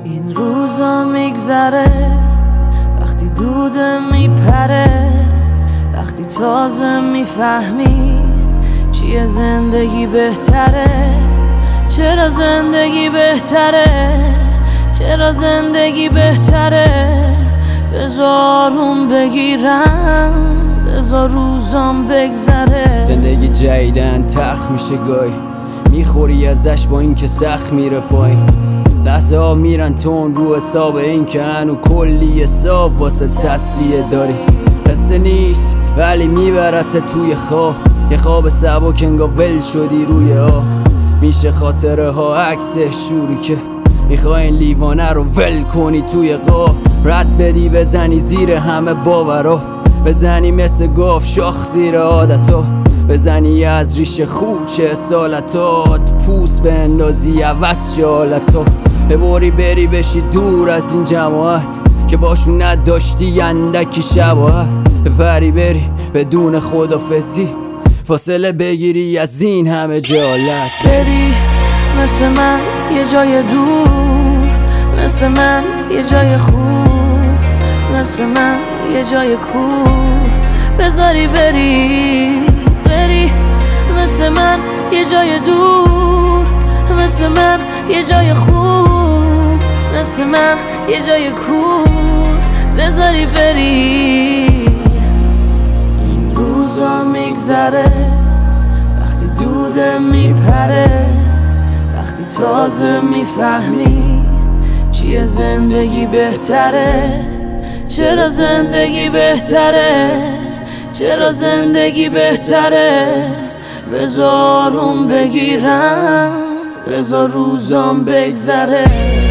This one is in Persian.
این روزا میگذره وقتی دوده میپره، وقتی تازه میفهمی چیه زندگی بهتره. چرا زندگی بهتره، چرا زندگی بهتره. بذار اون بگیرم، بذار روزام بگذره. زندگی جدیدن تخت میشه گاهی، میخوری ازش با این که سخت میره پایین. لحظه ها میرن تون رو حساب این که هنو کلی حساب واسه تصویه داری. قصه نیست ولی میبرت توی خواب، یه خواب سبک انگار ول شدی روی آب. میشه خاطره ها عکس شوری که میخوای این لیوانه رو ول کنی توی قاب. رد بدی بزنی زیر همه باورا، بزنی مثل گاف شاخ زیر عادتا، بزنی از ریش خوچه سالتات، پوست بندازی عوض شالتا. ببری بری بشی دور از این جماعت که باشون نداشتی اندکی شباهت. بپری بری بدون خدافزی، فاصله بگیری از این همه جالت. بری مثل من یه جای دور، مثل من یه جای خوب، مثل من یه جای کور. بذاری بری، بری مثل من یه جای دور، مثل من یه جای خوب، مثل من یه جای کور. بذاری بری. این روزا میگذره وقتی دوده میپره، وقتی تازه میفهمی چیه زندگی بهتره. چرا زندگی بهتره، چرا زندگی بهتره. بذار اون بگیرم، بذار روزام بگذره.